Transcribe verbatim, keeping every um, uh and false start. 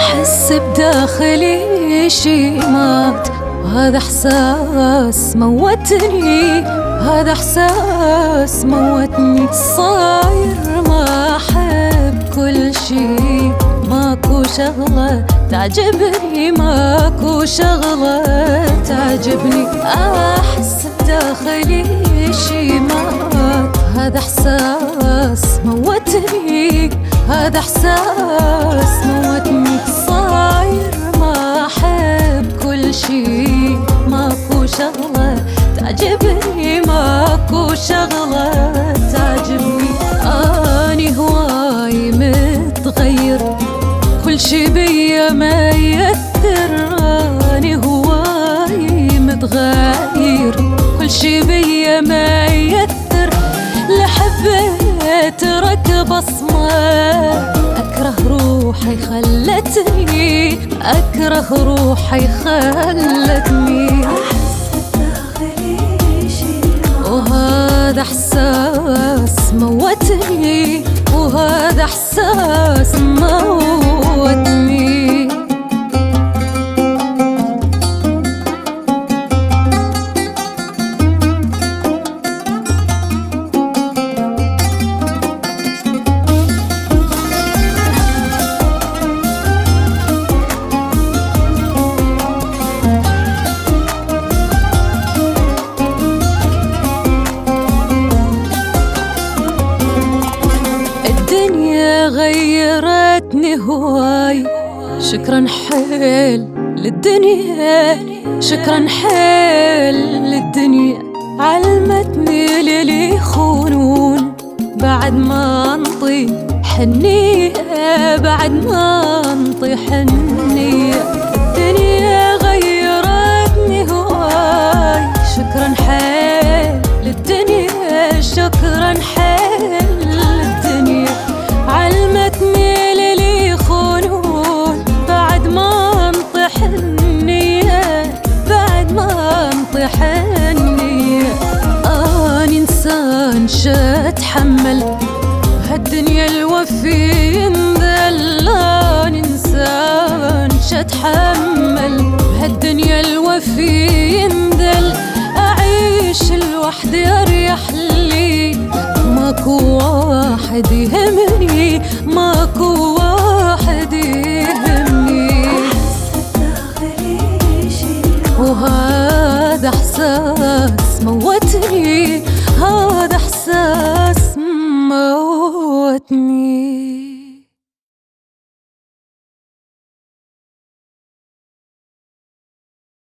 أحس بداخلي شي مات، هذا إحساس موتني، هذا إحساس موتني. صاير ما أحب كل شي، ماكو شغلة تعجبني، ماكو شغلة تعجبني. أحس بداخلي شي مات، هذا إحساس موتني، هذا إحساس موتني. صاير ما أحب كل شي، ماكو شغلة تعجبني، ماكو شغلة تعجبني. أني هواي متغير، كل شي بيا ما يأثر. أني هواي متغير، كل شي بيا ما يأثر. لحبيت ركب بصمة، أكره روحي خلتني، أكره روحي خلتني. وهذا إحساس موتني، وهذا إحساس موتني. غيرتني هواي، شكرا حيل للدنيا، شكرا حيل للدنيا. علمتني للي يخونون بعد ما انطي حنية، بعد ما انطي حنية. الدنيا غيرتني هواي، شكرا حيل للدنيا، شكرا حيل للدنيا. علمتني للي يخونون بعد ما انطي حنية، بعد ما انطي حنية. اني انسان شاتحمل هالدنيا الوفي ينذل، اني انسان شاتحمل هالدنيا الوفي ينذل. اعيش لوحدي اريح لي، ماكو واحد